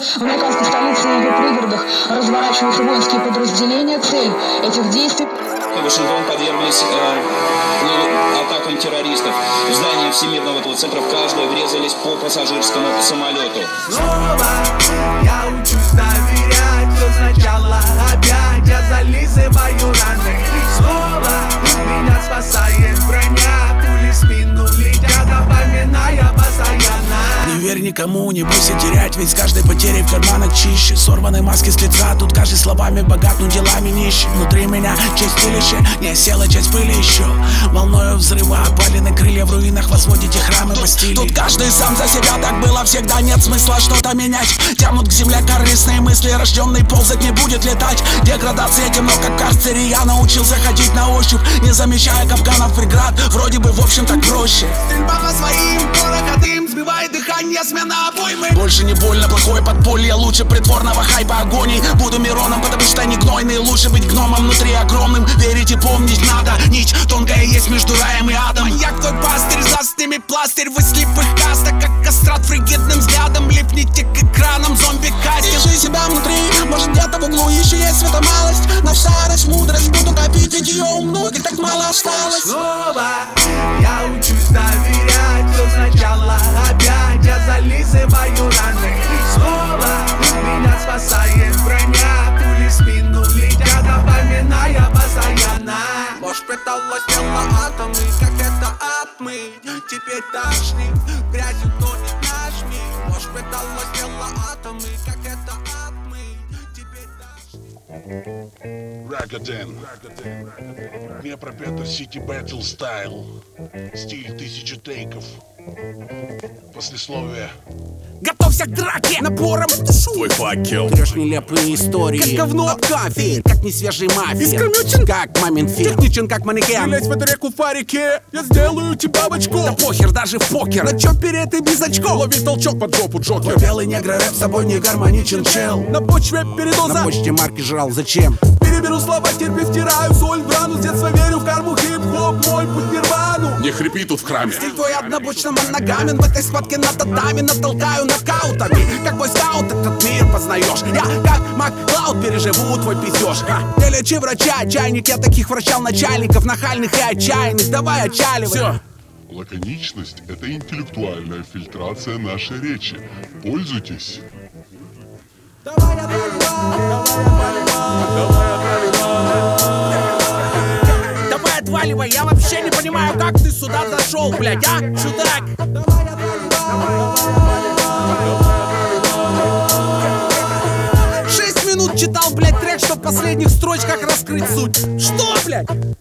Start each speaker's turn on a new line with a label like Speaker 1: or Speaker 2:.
Speaker 1: В американской столице и ее пригородах разворачиваются воинские подразделения. Цель этих действий...
Speaker 2: Вашингтон подверглись атакам террористов. В здание Всемирного этого центра в каждое врезались по пассажирскому самолету.
Speaker 3: Снова я учусь доверять, все сначала опять я зализываю раны. Снова меня спасает броня, пули в спину летят, напоминая постоянно.
Speaker 4: Не верь никому, не бойся терять, ведь с каждой потерей в карманах чище. Сорваны маски с лица, тут каждый словами богат, но делами нищий. Внутри меня часть пылища, не осела часть пыли еще. Волною взрыва, опалены крылья в руинах, возводите храмы Бастилии. Тут каждый сам за себя, так было всегда, нет смысла что-то менять. Тянут к земле корыстные мысли, рожденный ползать не будет летать. Деградация темно, как в карцере, я научился ходить на ощупь, не замечая капканов преград, вроде бы в общем так проще.
Speaker 3: Стрельба по своим, порох дым, сбивает дыхание, смена обоймы.
Speaker 4: Больше не больно, плохое подполье, лучше притворного хайпа агоний. Буду Мироном, потому что не гнойный, лучше быть гномом внутри огромным. Верить и помнить надо, нить тонкая есть между раем и адом.
Speaker 3: Маньяк твой пастырь, застыми пластырь, вы слепых кастах, как кастрат фригидным взглядом. Липните к экранам, зомби-кастинг.
Speaker 4: Держи себя внутри, может где-то в углу еще есть светомалость. На старость мудрость буду копить, ведь ее у многих так мало осталось.
Speaker 3: Снова я учусь доверять, все сначала опять я зализываю раны. Снова меня спасает броня, пули в спину летят, напоминая постоянно. Ложь питалась тело атомы, как это отмыть? Теперь тошнит, грязью тонет наш мир. Ложь питалась тело атомы, как это отмыть? Теперь тошнит.
Speaker 5: Рагатен. Днепропетр Сити Бэтл Стайл. Стиль 1000 тейков. Послесловие.
Speaker 3: Готовься к драке, набором
Speaker 6: Твой факел.
Speaker 4: Трешь нелепые истории,
Speaker 3: как говно об кафель,
Speaker 4: как несвежий мафия.
Speaker 3: Искрометен,
Speaker 4: как мамин фильм,
Speaker 3: техничен, как манекен.
Speaker 4: Стрелять в эту реку в парике, я сделаю тебя в очко.
Speaker 3: Да похер, даже в покер.
Speaker 4: На чопере ты без очков.
Speaker 3: Лови толчок под жопу, Джокер.
Speaker 4: Белый негр рэп с собой не гармоничен, чел.
Speaker 3: На почве передоза.
Speaker 4: На почте марки жрал, зачем?
Speaker 3: Переберу слова, терпи, втираю соль в рану. С детства верю в карму, хип-хоп, мой путь в нирвану.
Speaker 6: Не хрипи тут в храме.
Speaker 3: Стиль твой однобочно моногамен. В этой схватке на татами натолкаю нокаутами. Как мой скаут этот мир познаешь. Я как Маклауд переживу твой пиздеж. Не лечи врача, чайник. Я таких врачал начальников, нахальных и отчаянных. Давай отчаливай.
Speaker 6: Все.
Speaker 5: Лаконичность – это интеллектуальная фильтрация нашей речи. Пользуйтесь.
Speaker 3: Давай отваливай, я вообще не понимаю, как ты сюда зашел, блядь, а, чудак? 6 минут читал, блядь, трек, что в последних строчках раскрыть суть. Что, блядь?